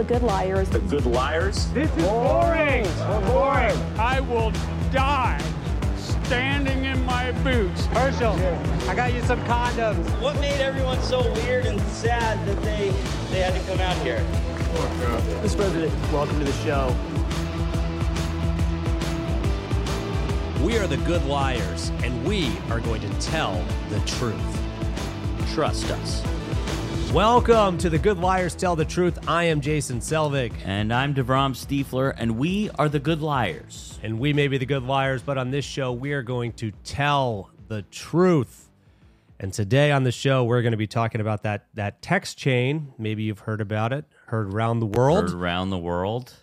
The Good Liars. The Good Liars? This is boring. We're boring. I will die standing in my boots. Herschel, I got you some condoms. What made everyone so weird and sad that they had to come out here? Mr. President, welcome to the show. We are the Good Liars, and we are going to tell the truth. Trust us. Welcome to the Good Liars Tell the Truth. I am Jason Selvig. And I'm DeVrom Stiefler, and we are the Good Liars. And we may be the Good Liars, but on this show, we are going to tell the truth. And today on the show, we're going to be talking about that text chain. Maybe you've heard about it, heard around the world.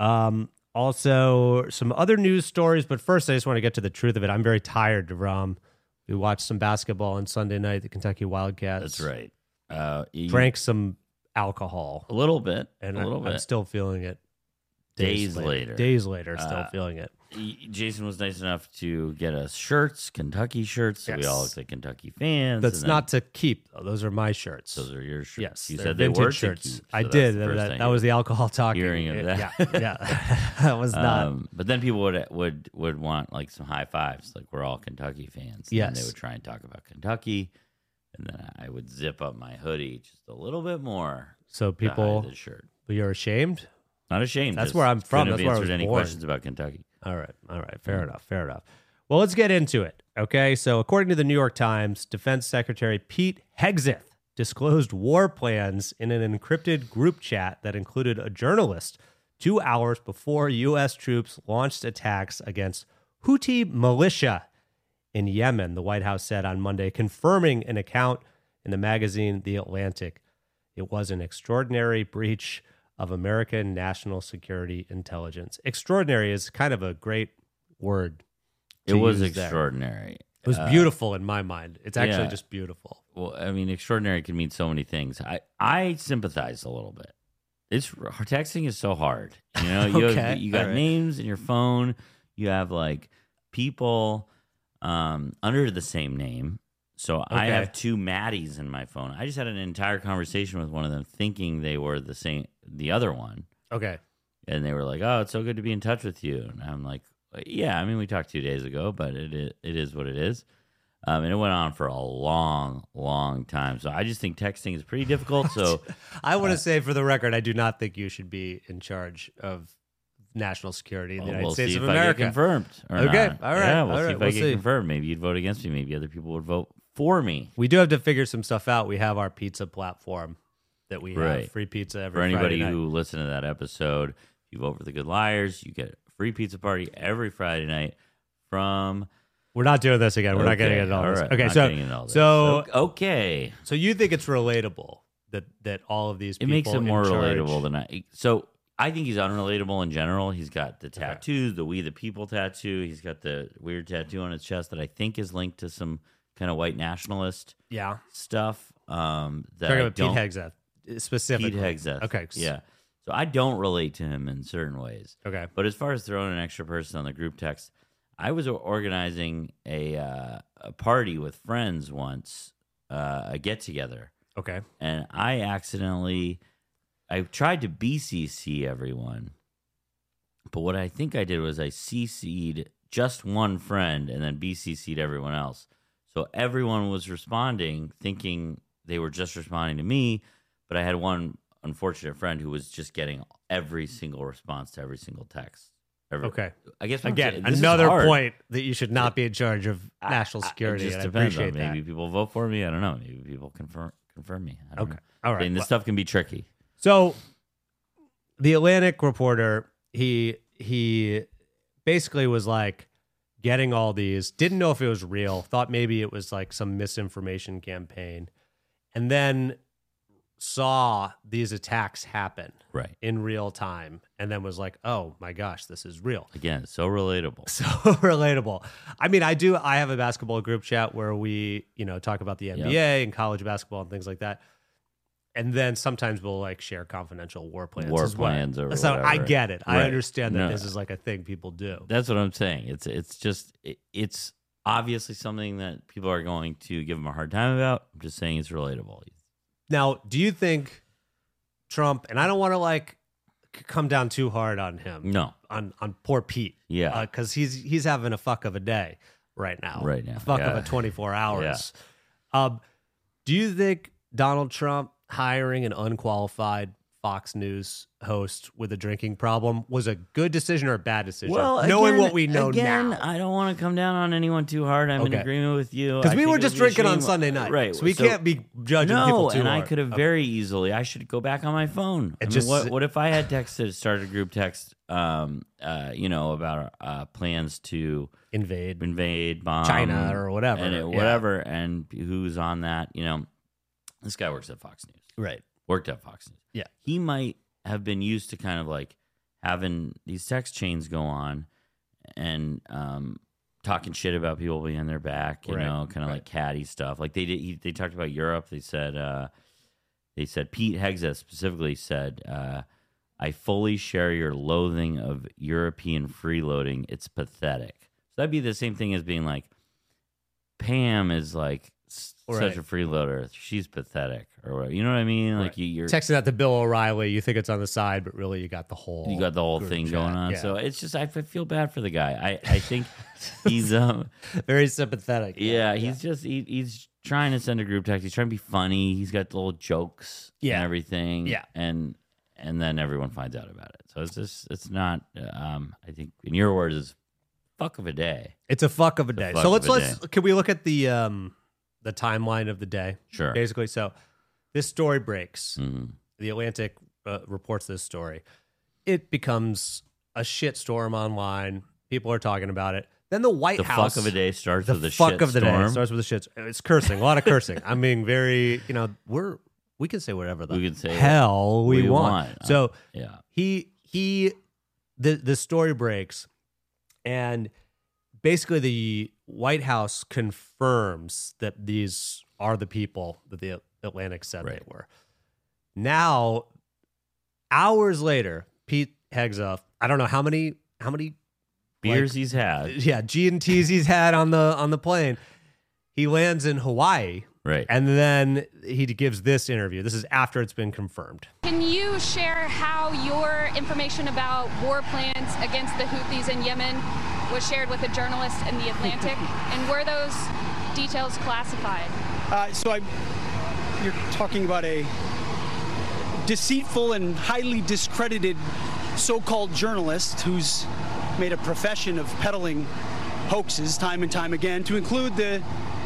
Also, some other news stories, but first, I just want to get to the truth of it. I'm very tired, DeVrom. We watched some basketball on Sunday night, the Kentucky Wildcats. That's right. Drank some alcohol. A little bit. I'm still feeling it. Days later, still feeling it. Jason was nice enough to get us shirts, Kentucky shirts, so we all look like Kentucky fans. That's not to keep, though. Those are my shirts. Those are your shirts. Yes, you they're said they vintage were shirts. to keep, so I that's did. the first That was the alcohol talking. Hearing of that. Yeah. That was not. But then people would want like some high fives, like we're all Kentucky fans. Yes. And they would try and talk about Kentucky, and then I would zip up my hoodie just a little bit more. So people, the shirt. But you're ashamed? Not ashamed. That's where I'm from. That's where I was any born. questions about Kentucky. All right. Fair enough. Well, let's get into it. Okay. So according to the New York Times, Defense Secretary Pete Hegseth disclosed war plans in an encrypted group chat that included a journalist 2 hours before U.S. troops launched attacks against Houthi militia in Yemen, the White House said on Monday, confirming an account in the magazine The Atlantic. It was an extraordinary breach of American national security intelligence. Extraordinary is kind of a great word. It was extraordinary. It was beautiful in my mind. It's actually just beautiful. Well, I mean, extraordinary can mean so many things. I sympathize a little bit. Texting is so hard. You know, you got names in your phone. You have like people under the same name. So I have two Maddies in my phone. I just had an entire conversation with one of them thinking they were the other one. Okay. And they were like, "Oh, it's so good to be in touch with you." And I'm like, "Yeah, I mean, we talked 2 days ago, but it is what it is." And it went on for a long, long time. So I just think texting is pretty difficult. So I want to say for the record, I do not think you should be in charge of national security in the United States of America. We'll see if I get confirmed or okay. not. All right. Yeah, we'll see if I we'll get confirmed. Maybe you'd vote against me. Maybe other people would vote for me. We do have to figure some stuff out. We have our pizza platform that we have free pizza every Friday night. For anybody who listened to that episode, if you vote for the Good Liars, you get a free pizza party every Friday night from... We're not doing this again. We're not getting into all this. Right. Okay, so you think it's relatable that all of these people it makes it more in charge... relatable than I... So I think he's unrelatable in general. He's got the tattoos, the We the People tattoo. He's got the weird tattoo on his chest that I think is linked to some kind of white nationalist stuff. Talking about Pete Hegseth specifically. Pete Hegseth. Okay. Yeah. So I don't relate to him in certain ways. Okay. But as far as throwing an extra person on the group text, I was organizing a party with friends once, a get-together. Okay. And I tried to BCC everyone, but what I think I did was I CC'd just one friend and then BCC'd everyone else. So everyone was responding thinking they were just responding to me, but I had one unfortunate friend who was just getting every single response to every single text. Okay. I guess again, another point that you should not be in charge of national security. It just and depends. I appreciate that. Maybe people vote for me. I don't know. Maybe people confirm me. I don't know. All right. And this stuff can be tricky. So, the Atlantic reporter, he basically was like getting all these, didn't know if it was real, thought maybe it was like some misinformation campaign, and then saw these attacks happen in real time, and then was like, oh my gosh, this is real. Again, so relatable. So relatable. I mean, I have a basketball group chat where we, talk about the NBA and college basketball and things like that. And then sometimes we'll like share confidential war plans. Or so whatever. I get it. Right. I understand that this is like a thing people do. That's what I'm saying. It's obviously something that people are going to give him a hard time about. I'm just saying it's relatable. Now, do you think Trump, and I don't want to come down too hard on him. No. On poor Pete. Yeah. Because he's having a fuck of a day right now. Right now. A fuck of Yeah. a 24 hours. Do you think Donald Trump hiring an unqualified Fox News host with a drinking problem was a good decision or a bad decision? Well, knowing again- what we know again, now. I don't want to come down on anyone too hard. I'm in Okay. agreement with you. Because I we think were it just would be a drinking on shame- Sunday night. Right. So we can't be judging No, people too and hard. I could have very easily. I should go back on my phone. I mean, just- what if I had started a group text, about plans to invade bomb China or whatever. and Yeah. whatever, and who's on that? This guy works at Fox News. Right. Worked at Fox News. Yeah. He might have been used to kind of like having these text chains go on and talking shit about people behind their back, you Right, know, kind of like catty stuff. Like they did. They talked about Europe. They said Pete Hegseth specifically said, "I fully share your loathing of European freeloading. It's pathetic." So that'd be the same thing as being like, Pam is like such a freeloader. She's pathetic, or whatever. You know what I mean? Right. Like you're texting that to Bill O'Reilly. You think it's on the side, but really you got the whole group thing chat. going on. Yeah. So it's just I feel bad for the guy. I think he's very sympathetic. yeah, he's just he's trying to send a group text. He's trying to be funny. He's got little jokes and everything. Yeah. And then everyone finds out about it. So it's not I think in your words it's fuck of a day. It's a fuck of a day. fuck So of a let's day. can we look at the timeline of the day? Sure. Basically, so this story breaks. Mhm. The Atlantic reports this story. It becomes a shitstorm online. People are talking about it. Then the White The House. fuck of a day starts The with a fuck shit of the day storm. starts with a shit. It's cursing. A lot of cursing. I'm being very. We can say whatever the We can say hell we we want. want. So Yeah. the story breaks, and basically the White House confirms that these are the people that the Atlantic said they were. Now, hours later, Pete Hegseth, I don't know how many Beers he's had. yeah, G&Ts he's had on the plane. He lands in Hawaii. Right. And then he gives this interview. This is after it's been confirmed. Can you share how your information about war plans against the Houthis in Yemen was shared with a journalist in the Atlantic? And were those details classified? You're talking about a deceitful and highly discredited so-called journalist who's made a profession of peddling hoaxes time and time again, to include the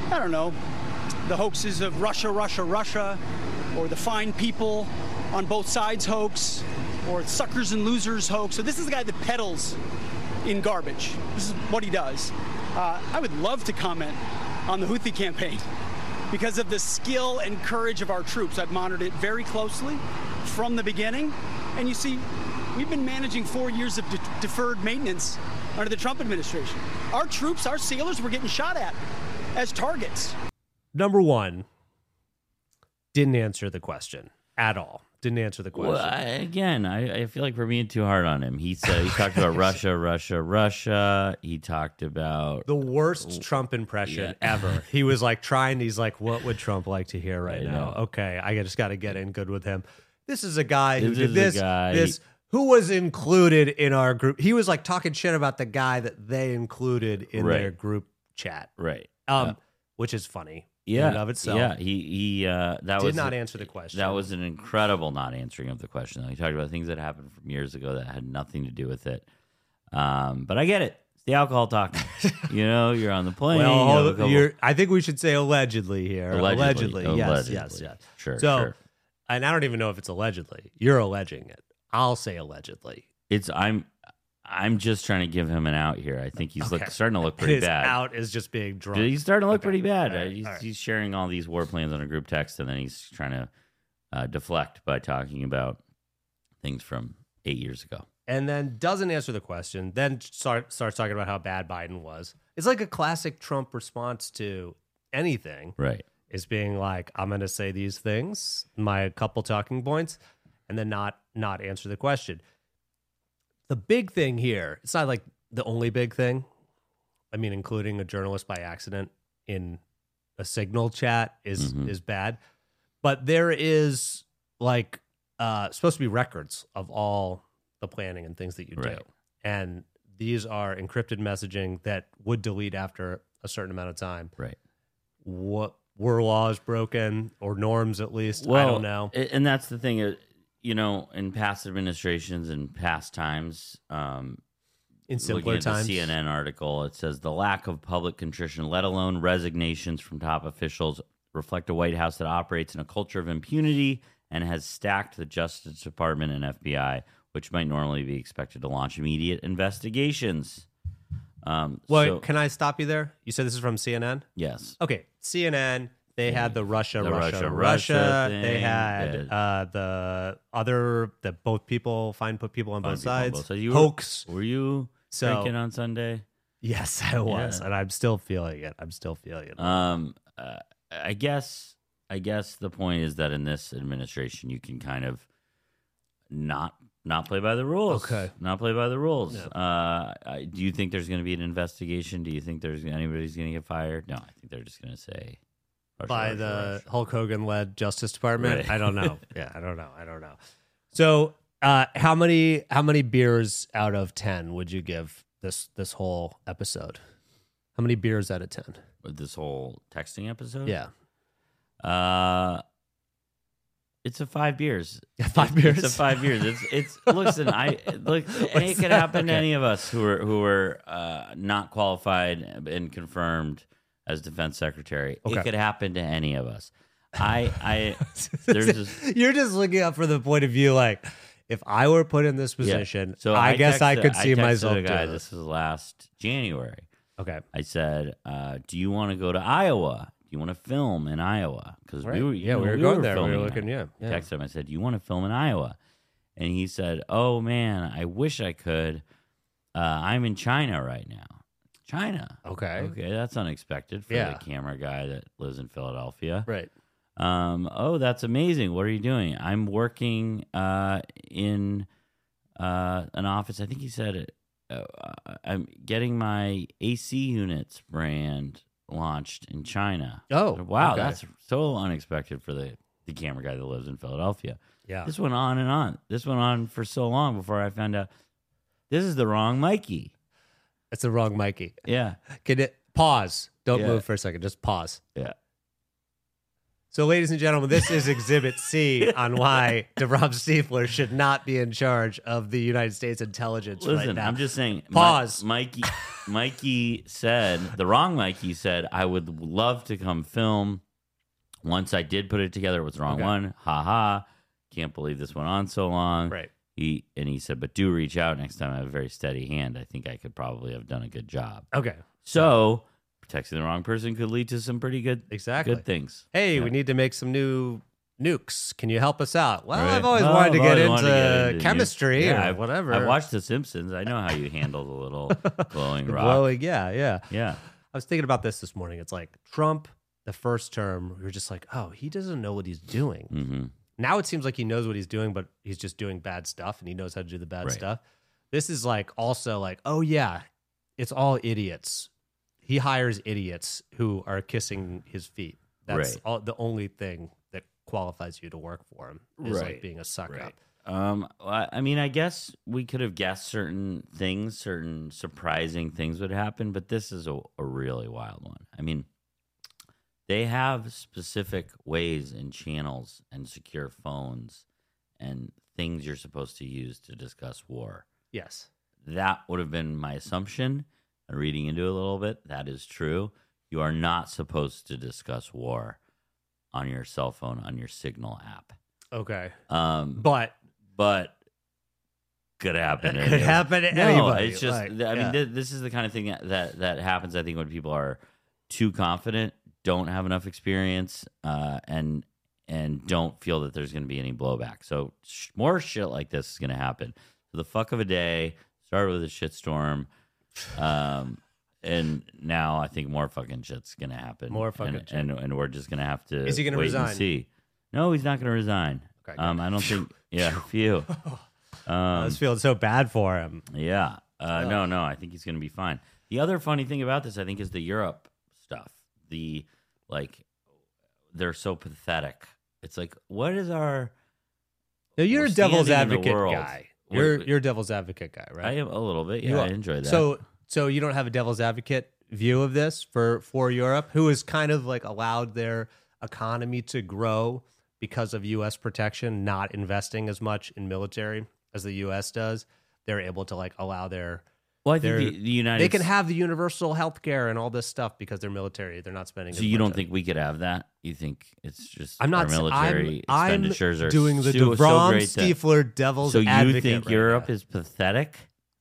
hoaxes of Russia, or the fine people on both sides hoax, or suckers and losers hoax. So this is the guy that peddles in garbage. This is what he does. I would love to comment on the Houthi campaign because of the skill and courage of our troops. I've monitored it very closely from the beginning. And you see, we've been managing 4 years of deferred maintenance under the Trump administration. Our troops, our sailors were getting shot at as targets. Number one, didn't answer the question at all. Didn't answer the question. Well, I feel like we're being too hard on him. He talked about Russia. He talked about the worst Trump impression ever. He was like he's like, what would Trump like to hear right now? Okay, I just got to get in good with him. This is a guy who did this, who was included in our group. He was like talking shit about the guy that they included in their group chat. Right. Which is funny. Yeah. In and of itself. Yeah. He did not answer the question. That was an incredible not answering of the question. He talked about things that happened from years ago that had nothing to do with it. But I get it. It's the alcohol talk. You're on the plane. Well, I think we should say allegedly here. Allegedly. Yes. Sure. So, and I don't even know if it's allegedly. You're alleging it. I'll say allegedly. I'm just trying to give him an out here. I think he's starting to look pretty bad. Out is just being drunk. He's starting to look pretty bad. All right. He's sharing all these war plans on a group text, and then he's trying to deflect by talking about things from 8 years ago. And then doesn't answer the question. Then starts talking about how bad Biden was. It's like a classic Trump response to anything. Right. Is being like, I'm going to say these things, my couple talking points, and then not answer the question. The big thing here, it's not like the only big thing. I mean, including a journalist by accident in a Signal chat is bad. But there is like supposed to be records of all the planning and things that you Right. do. And these are encrypted messaging that would delete after a certain amount of time. Right. What were laws broken or norms at least? Well, I don't know. And that's the thing, you know, in past administrations and past times, In simpler looking at times. the CNN article, it says the lack of public contrition, let alone resignations from top officials, reflect a White House that operates in a culture of impunity and has stacked the Justice Department and FBI, which might normally be expected to launch immediate investigations. Well, can I stop you there? You said this is from CNN? Yes. Okay, CNN. They had the Russia The thing. They had that both people put people on both sides. So you hoax. Were you drinking on Sunday? Yes, I was, and I'm still feeling it. I guess the point is that in this administration, you can kind of not play by the rules. Okay. Not play by the rules. Yeah. Do you think there's going to be an investigation? Do you think anybody's going to get fired? No, I think they're just going to say by the Hulk Hogan-led Justice Department. Right. I don't know. Yeah, I don't know. So, how many beers out of 10 would you give this whole episode? How many beers out of 10? This whole texting episode? Yeah. It's a 5 beers. 5 beers. It's a 5 beers. It's listen. It could happen to any of us who are not qualified and confirmed as defense secretary. Okay. It could happen to any of us. You're just looking up for the point of view. Like, if I were put in this position, Yeah. So I guess I could see texted myself a guy. doing This is last January. Okay. I said, "Do you want to go to Iowa? Do you want to film in Iowa?" Because Right. we were, we were going there. We filming were there. looking. Yeah. I texted him. I said, "Do you want to film in Iowa?" And he said, "Oh man, I wish I could. I'm in China right now." China. Okay. That's unexpected for the camera guy that lives in Philadelphia. Right. Oh, that's amazing. What are you doing? I'm working in an office. I think he said I'm getting my AC units brand launched in China. Oh, wow. okay. That's so unexpected for the camera guy that lives in Philadelphia. Yeah. This went on and on. This went on for so long before I found out this is the wrong Mikey. It's the wrong Mikey. Yeah. Can it pause? Don't Yeah. move for a second. Just pause. Yeah. So, ladies and gentlemen, this is Exhibit C on why DeRob Stiefler should not be in charge of the United States intelligence Listen, right now. I'm just saying. Pause. Mikey said, the wrong Mikey said, I would love to come film. Once I did put it together, it was the wrong one. Ha ha. Can't believe this went on so long. Right. He said, but do reach out next time. I have a very steady hand. I think I could probably have done a good job. Okay. So, texting the wrong person could lead to some pretty good, good things. Hey, Yeah. we need to make some new nukes. Can you help us out? Well, Right. I've always Well, wanted to I've get always wanted to get into into chemistry Yeah, or whatever. I watched The Simpsons. I know how you handle the little glowing rock. Glowing, yeah. Yeah. I was thinking about this morning. It's like Trump, the first term, we were just like, oh, he doesn't know what he's doing. Mm-hmm. Now it seems like he knows what he's doing, but he's just doing bad stuff and he knows how to do the bad Right. stuff. This is like also like, oh, yeah, it's all idiots. He hires idiots who are kissing his feet. That's Right. the only thing that qualifies you to work for him is Right. like being a suck up. I mean, I guess we could have guessed certain things, certain surprising things would happen, but this is a really wild one. I mean, they have specific ways and channels and secure phones and things you're supposed to use to discuss war. Yes. That would have been my assumption. And reading into it a little bit, that is true. You are not supposed to discuss war on your cell phone, on your Signal app. Okay. But could happen. It could happen to anybody. It's just, I mean, this is the kind of thing that happens, I think, when people are too confident, don't have enough experience, and don't feel that there's going to be any blowback. So more shit like this is going to happen. So the fuck of a day started with a shitstorm, and now I think more fucking shit's going to happen. More fucking shit. And we're just going to have to. Is he gonna wait resign? And see. No, he's not going to resign. Okay, I don't think. Yeah, phew. I was feeling so bad for him. Yeah. No, I think he's going to be fine. The other funny thing about this, I think, is the Europe stuff. They're so pathetic. It's like, what is our... Now, you're we're a devil's standing in the advocate world. guy. You're a devil's advocate guy, right? I am a little bit. Yeah, I enjoy that. So you don't have a devil's advocate view of this for Europe, who has kind of like allowed their economy to grow because of U.S. protection, not investing as much in military as the U.S. does. They're able to like allow their Well, I think the United they can have the universal health care and all this stuff because they're military. They're not spending. So as you much don't on- think we could have that? You think it's just I'm not. our military I'm expenditures are doing the so DeVrom great that- Stiefler devil's So you advocate think right Europe now. is pathetic?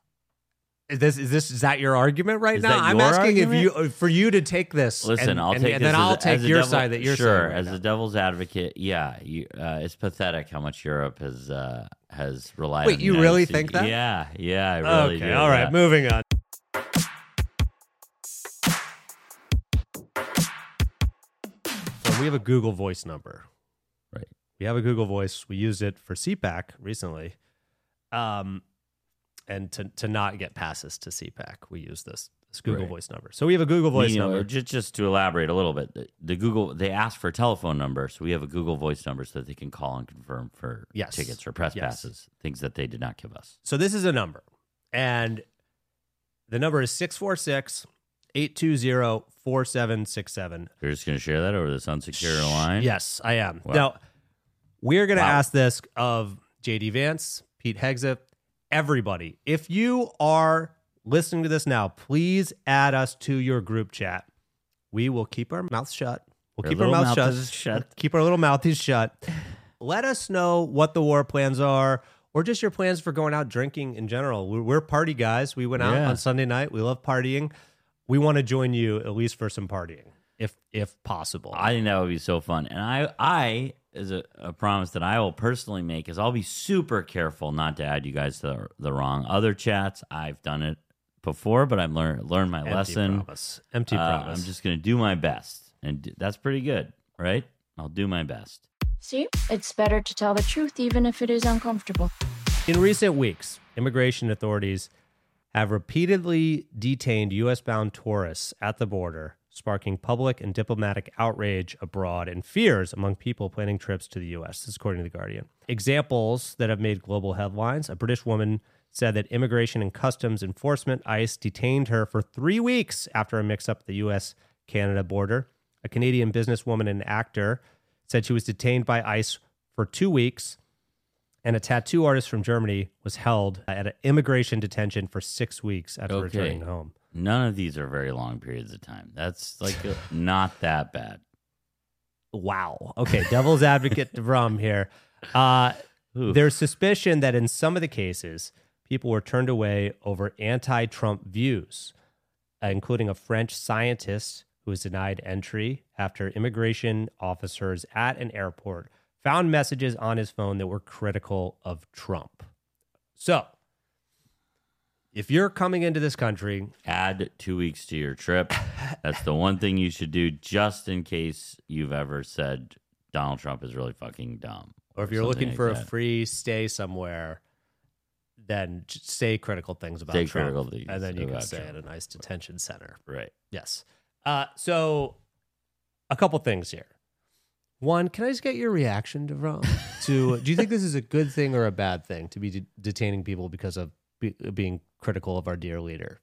Is that your argument right Is now? that I'm your asking argument? for you to take this. Listen, I'll take and this then I'll take as a your devil- side that you're sure, saying right as now. a devil's advocate. Yeah, it's pathetic how much Europe has relied. Wait, on the you United really States. think that? Yeah, I really Okay, do. all right, yeah. moving on. So we have a Google Voice number. Right. We have a Google Voice. We used it for CPAC recently. And to not get passes to CPAC, we use this Google Right. Voice number. So we have a Google Voice number. Just to elaborate a little bit, the Google they ask for a telephone number, so we have a Google Voice number so that they can call and confirm for Yes. tickets or press Yes. passes, things that they did not give us. So this is a number, and the number is 646-820-4767. You're just going to share that over this unsecure line? Yes, I am. Wow. Now, we're going to Wow. ask this of JD Vance, Pete Hegseth, everybody. If you are listening to this now, please add us to your group chat. We will keep our mouths shut. We'll Our keep our little mouths mouths shut. Keep our little mouthies shut. Let us know what the war plans are, or just your plans for going out drinking in general. We're party guys. We went out Yeah. on Sunday night. We love partying. We want to join you at least for some partying, if possible. I think that would be so fun. And I is a promise that I will personally make is I'll be super careful not to add you guys to the wrong other chats. I've done it before, but I've learned my lesson. Empty promise. I'm just going to do my best. And that's pretty good, right? I'll do my best. See, it's better to tell the truth even if it is uncomfortable. In recent weeks, immigration authorities have repeatedly detained U.S.-bound tourists at the border, sparking public and diplomatic outrage abroad and fears among people planning trips to the U.S., this is according to The Guardian. Examples that have made global headlines: a British woman said that Immigration and Customs Enforcement, ICE, detained her for 3 weeks after a mix-up at the U.S.-Canada border. A Canadian businesswoman and actor said she was detained by ICE for 2 weeks. And a tattoo artist from Germany was held at an immigration detention for 6 weeks after returning home. None of these are very long periods of time. That's like not that bad. Wow. Okay, devil's advocate DeVrom here. There's suspicion that in some of the cases, people were turned away over anti-Trump views, including a French scientist who was denied entry after immigration officers at an airport found messages on his phone that were critical of Trump. So, if you're coming into this country, add 2 weeks to your trip. That's the one thing you should do just in case you've ever said Donald Trump is really fucking dumb. Or if you're looking for a free stay somewhere, then just say critical things about Say Trump. critical things And then you can about stay Trump. at a nice detention center. Right. Yes. So, a couple things here. One, can I just get your reaction, DeVrom, to do you think this is a good thing or a bad thing to be detaining people because of being critical of our dear leader?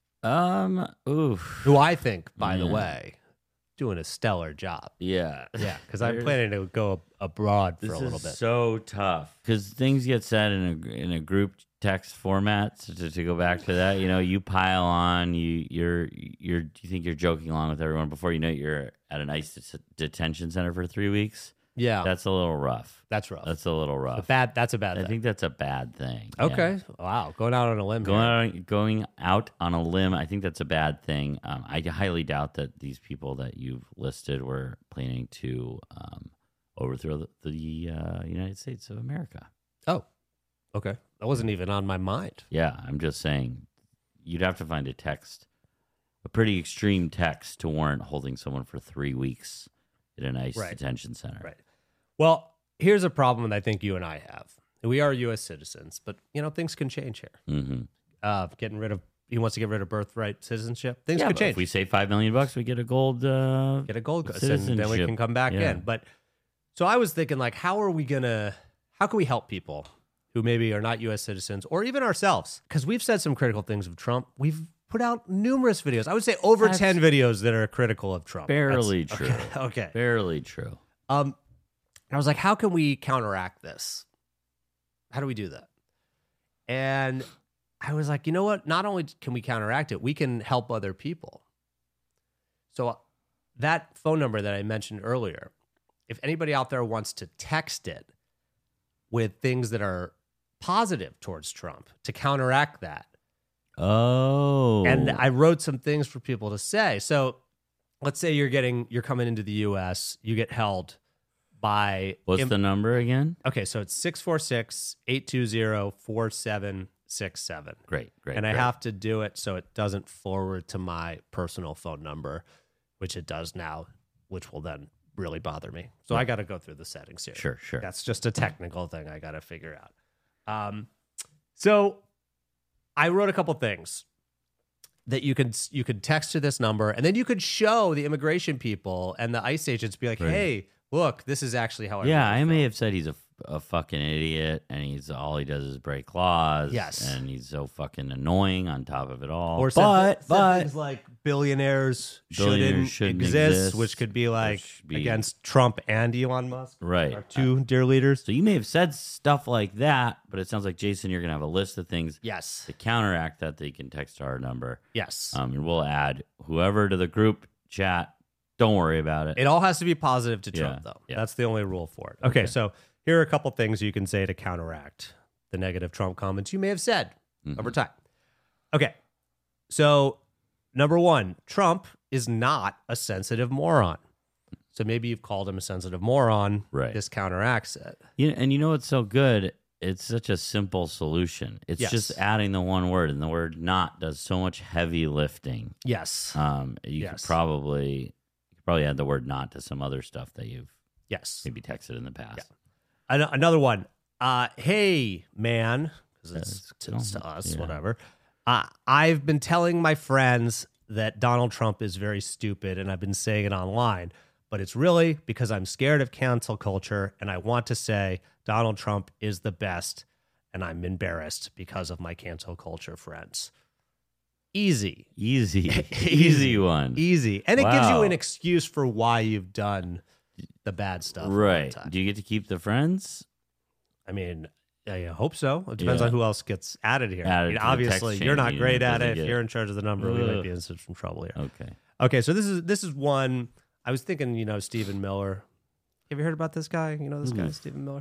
Who I think, by the way, doing a stellar job. Yeah. Yeah, because I'm planning to go abroad for a little bit. This is so tough because things get said in a group text format. So to go back to that, you pile on. You think you're joking along with everyone before you know it, you're at a nice detention center for 3 weeks. Yeah, that's a little rough. That's rough. That's a little rough. That's a bad thing. I think that's a bad thing. Okay. Yeah. Wow. Going out on a limb. Going out on a limb. I think that's a bad thing. I highly doubt that these people that you've listed were planning to overthrow the United States of America. Oh, okay. That wasn't even on my mind. Yeah, I'm just saying you'd have to find a pretty extreme text to warrant holding someone for 3 weeks at a nice detention center. Right. Well, here's a problem that I think you and I have. We are U.S. citizens, but things can change here. Mm-hmm. He wants to get rid of birthright citizenship. Things could change. If we save $5 million, we get a gold citizenship, and then we can come back in. But so I was thinking, how can we help people who maybe are not U.S. citizens, or even ourselves, because we've said some critical things of Trump. We've put out numerous videos. I would say over 10 videos that are critical of Trump. Barely true. Okay. Barely true. I was like, how can we counteract this? How do we do that? And I was like, you know what? Not only can we counteract it, we can help other people. So that phone number that I mentioned earlier, if anybody out there wants to text it with things that are positive towards Trump to counteract that. Oh. And I wrote some things for people to say. So let's say you're coming into the U.S., you get held by... What's the number again? Okay, so it's 646-820-4767. Great. And I have to do it so it doesn't forward to my personal phone number, which it does now, which will then really bother me. So I got to go through the settings here. Sure. That's just a technical thing I got to figure out. So I wrote a couple things that you could text to this number, and then you could show the immigration people and the ICE agents, be like, hey, look, this is actually how I may have said he's a fucking idiot, and all he does is break laws. Yes. And he's so fucking annoying on top of it all. Or but things like billionaires shouldn't exist, which could be like against Trump and Elon Musk. Right. Our two dear leaders. So you may have said stuff like that, but it sounds like, Jason, you're going to have a list of things to counteract that you can text our number. Yes. And we'll add whoever to the group chat. Don't worry about it. It all has to be positive to Trump, though. Yeah. That's the only rule for it. Okay, so here are a couple things you can say to counteract the negative Trump comments you may have said over time. Okay, so number one, Trump is not a sensitive moron. So maybe you've called him a sensitive moron. Right. This counteracts it. And you know what's so good? It's such a simple solution. It's just adding the one word, and the word "not" does so much heavy lifting. Yes. You could probably add the word "not" to some other stuff that you've maybe texted in the past. Yeah. Another one. Hey, man, because it's to us, whatever. I've been telling my friends that Donald Trump is very stupid, and I've been saying it online, but it's really because I'm scared of cancel culture, and I want to say Donald Trump is the best, and I'm embarrassed because of my cancel culture friends. Easy one. Easy. And it gives you an excuse for why you've done the bad stuff. Right. Do you get to keep the friends? I mean, I hope so. It depends on who else gets added here. Obviously, you're not great at it. If you're in charge of the number, we might be in some trouble here. Okay. So this is one. I was thinking, Stephen Miller. Have you heard about this guy? This guy, Stephen Miller?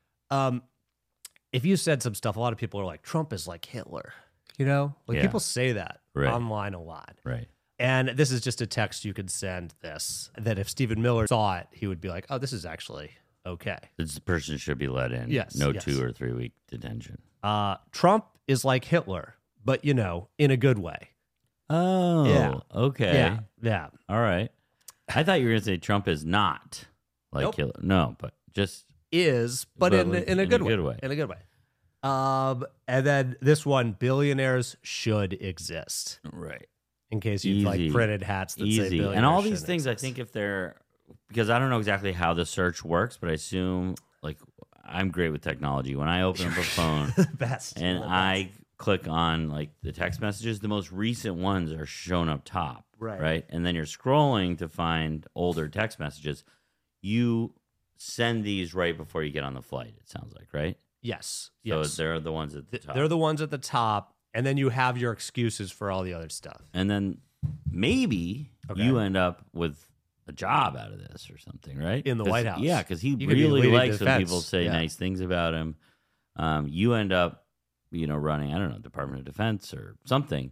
If you said some stuff, a lot of people are like, Trump is like Hitler. People say that online a lot. Right. And this is just a text you could send that if Stephen Miller saw it, he would be like, oh, this is actually okay. This person should be let in. Yes. No 2 or 3 week detention. Trump is like Hitler, but, in a good way. Oh, yeah. Okay. Yeah. All right. I thought you were going to say Trump is not like Hitler. No, but just is, but in a good way. In a good way. And then this one, billionaires should exist. Right. In case you've printed hats that say billionaires. And all these things, I think if they're, because I don't know exactly how the search works, but I assume, I'm great with technology. When I open up a phone and I click on the text messages, the most recent ones are shown up top. Right. And then you're scrolling to find older text messages. You send these right before you get on the flight, it sounds like, right? Yes. So they're the ones at the top. They're the ones at the top, and then you have your excuses for all the other stuff. And then maybe you end up with a job out of this or something, right? In the White House. Yeah, because he really likes when people say nice things about him. You end up, running, I don't know, Department of Defense or something.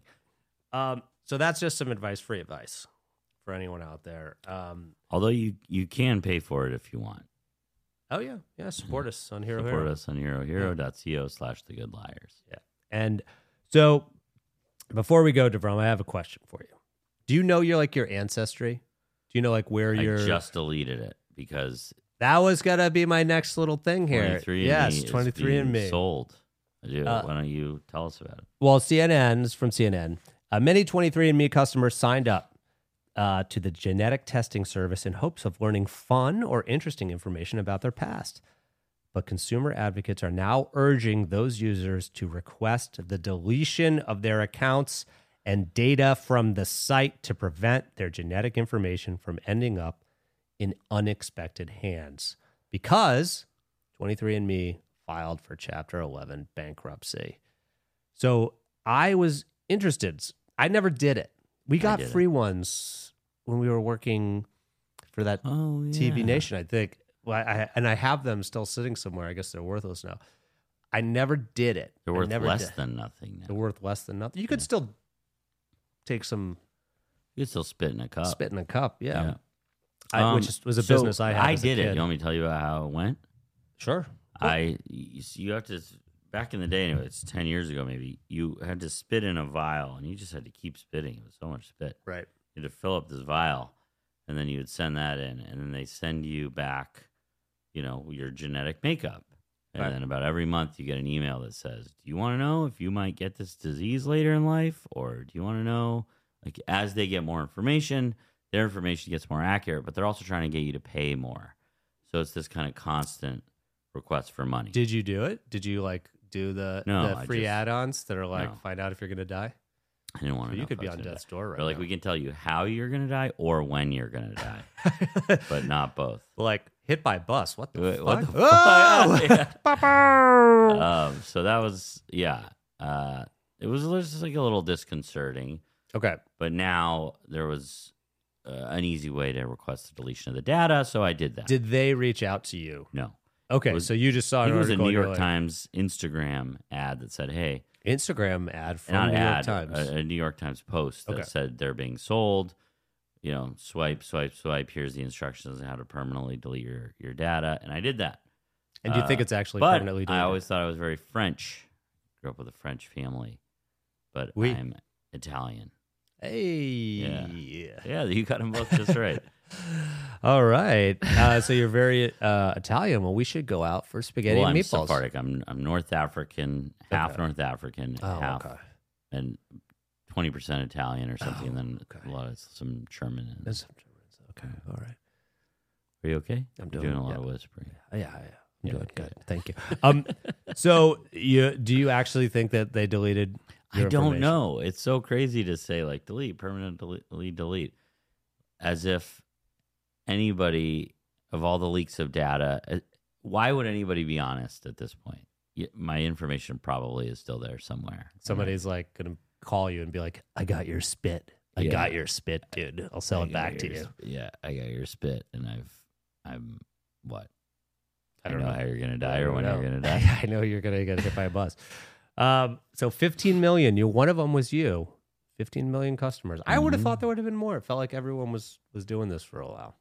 So that's just some free advice for anyone out there. Although you can pay for it if you want. Oh, yeah. Yeah, support us on Hero Support us on herohero.co/thegoodliars. Yeah. And so before we go, DeVrom, I have a question for you. Do you know your ancestry? Do you know where you're? I just deleted it because that was gonna be my next little thing here. 23andMe yes, 23andMe sold. I do. Why don't you tell us about it? Well, CNN is from CNN. Many 23andMe customers signed up to the genetic testing service in hopes of learning fun or interesting information about their past. but consumer advocates are now urging those users to request the deletion of their accounts and data from the site to prevent their genetic information from ending up in unexpected hands, because 23andMe filed for Chapter 11 bankruptcy. So I was interested. I never did it. We got free ones when we were working for that TV Nation, I think. Well, I have them still sitting somewhere. I guess they're worthless now. I never did it. They're worth less than nothing now. They're worth less than nothing. You could still take some. You could still spit in a cup. Spit in a cup, yeah. Which was a business I had. I as a did kid. it. You want me to tell you about how it went? Sure. You have to, back in the day, anyway, it's 10 years ago maybe, you had to spit in a vial, and you just had to keep spitting. It was so much spit. Right. You had to fill up this vial, and then you would send that in, and then they send you back, your genetic makeup. And then about every month you get an email that says, do you want to know if you might get this disease later in life? Or do you want to know, like, as they get more information, their information gets more accurate, but they're also trying to get you to pay more. So it's this kind of constant request for money. Did you do it? Did you do the free add-ons that are find out if you're going to die? I didn't want to know. You could be on death's door right now. Like, we can tell you how you're going to die or when you're going to die, but not both. Like, hit by bus. What the fuck? What the fuck? So that was, it was just like a little disconcerting. Okay. But now there was an easy way to request the deletion of the data, so I did that. Did they reach out to you? No. Okay, so you just saw it was a New York like, Times Instagram ad that said, hey. Instagram ad from New York Times. A New York Times post that said they're being sold. Swipe. Here's the instructions on how to permanently delete your data. And I did that. And do you think it's actually permanently deleted? I always thought I was very French. Grew up with a French family. But I'm Italian. Hey. Yeah, you got them both just right. All right. So you're very Italian. Well, we should go out for spaghetti and meatballs. I'm Sephardic. I'm North African, half North African, half, and 20% Italian or something, and then some German. There's some Germans. Okay. All right. Are you okay? I'm doing a lot of whispering. Yeah. I'm doing good. Thank you. So do you actually think that they deleted your I don't information? know. It's so crazy to say, like, delete, permanently delete, as if anybody, of all the leaks of data, why would anybody be honest at this point? My information probably is still there somewhere. Somebody's like going to call you and be like, I got your spit. I got your spit, dude. I'll sell it back to you. Yeah, I got your spit, and I'm what? I don't know how you're going to die or when you're going to die. I know you're going to get hit by a bus. So 15 million, one of them was you. 15 million customers. I would have thought there would have been more. It felt like everyone was doing this for a while.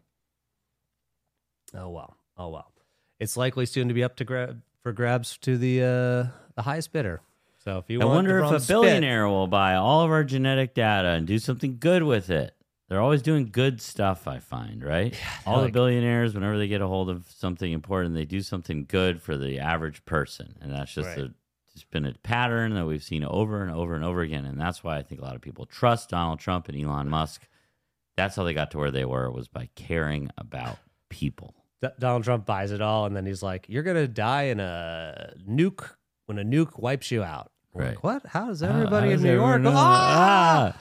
Oh well. It's likely soon to be up for grabs to the highest bidder. So if you I want wonder if a spit, billionaire will buy all of our genetic data and do something good with it. They're always doing good stuff, I find, right? All the billionaires, whenever they get a hold of something important, they do something good for the average person. And that's just it's been a pattern that we've seen over and over and over again. And that's why I think a lot of people trust Donald Trump and Elon Musk. That's how they got to where they were, was by caring about people. Donald Trump buys it all, and then he's like, you're going to die in a nuke when a nuke wipes you out. Right. Like, what? How does everybody in New York? Yeah.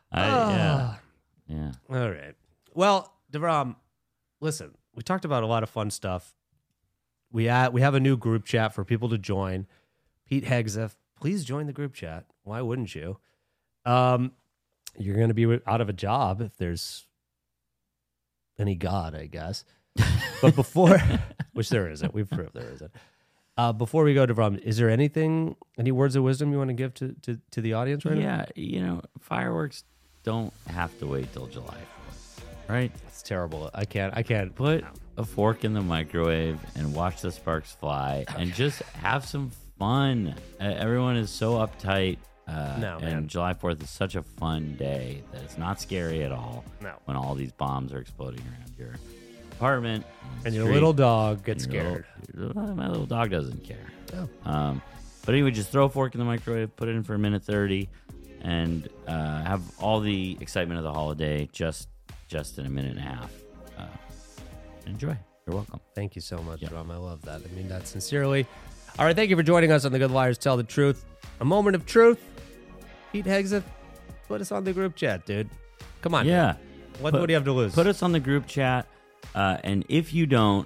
All right. Well, DeVrom, listen, we talked about a lot of fun stuff. We have a new group chat for people to join. Pete Hegseth, please join the group chat. Why wouldn't you? You're going to be out of a job if there's any God, I guess. But before, which there isn't, we've proved there isn't. Before we go to DeVrom, is there any words of wisdom you want to give to the audience right now? Yeah, fireworks don't have to wait till July 4th, right? It's terrible. I can't put a fork in the microwave and watch the sparks fly and just have some fun. Everyone is so uptight. And July 4th is such a fun day that it's not scary at all. No. When all these bombs are exploding around your apartment and your little dog gets scared. My little dog doesn't care. Oh. But anyway, just throw a fork in the microwave, put it in for a minute 30, and have all the excitement of the holiday just in a minute and a half. Enjoy. You're welcome. Thank you so much, Drum. I love that. I mean that sincerely. All right, thank you for joining us on The Good Liars Tell the Truth. A moment of truth. Pete Hegseth, put us on the group chat, dude. Come on. Yeah. What do you have to lose? Put us on the group chat. And if you don't,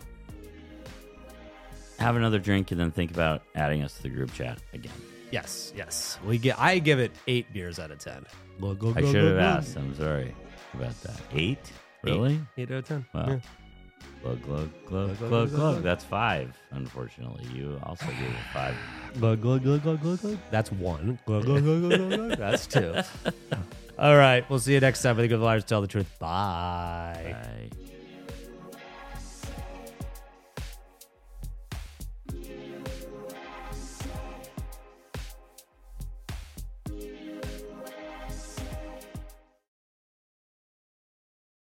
have another drink and then think about adding us to the group chat again. Yes. I give it 8 beers out of 10. I should have asked. I'm sorry about that. 8? Really? 8 out of 10. Wow. Yeah. Glug. That's 5, unfortunately. You also gave it 5. Glug. That's 1. Glug. That's 2. All right. We'll see you next time for The Good Liars Tell the Truth. Bye. Bye.